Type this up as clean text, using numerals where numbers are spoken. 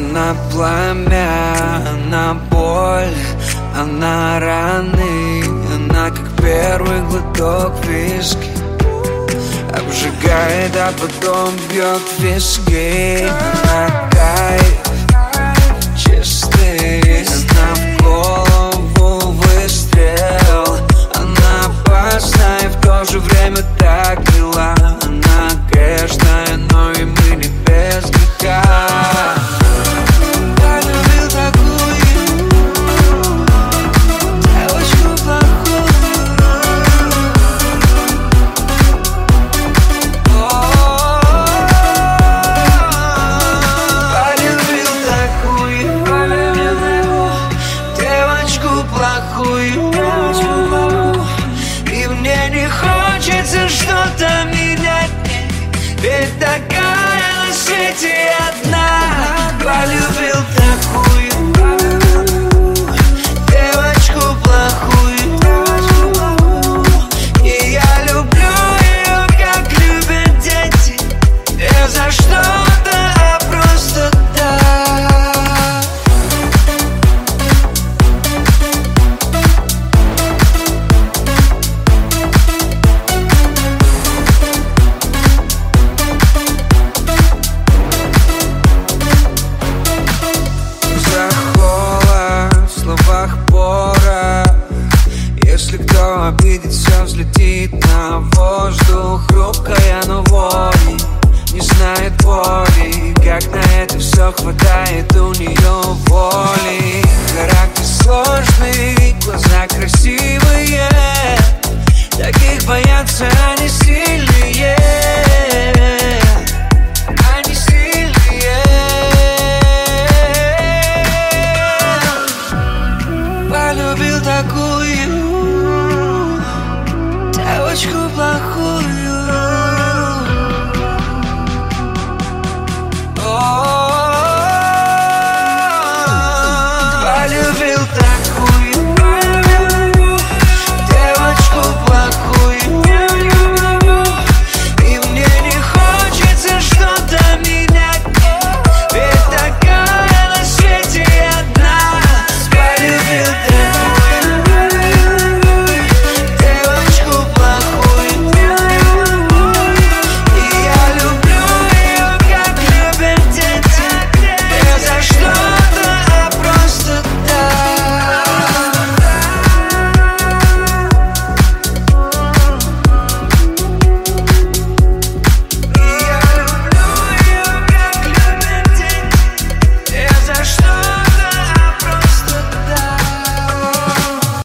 Она пламя, она боль, она раны, она как первый глоток виски. Обжигает, а потом бьет виски. Она кайф чистый, она в голову выстрел. Она опасная и в то же время так мила. Она грешная, но и мы не без греха. И мне не хочется что-то менять, ведь такая на свете одна. Полюбил такую девочку плохую, и я люблю ее, как любят дети, не за что-то, а просто так. Если кто обидит, все взлетит на воздух. Хрупкая, но воли, не знает боли. Как на это все хватает у нее воли. Характер сложный, глаза красивые, таких боятся они сильные.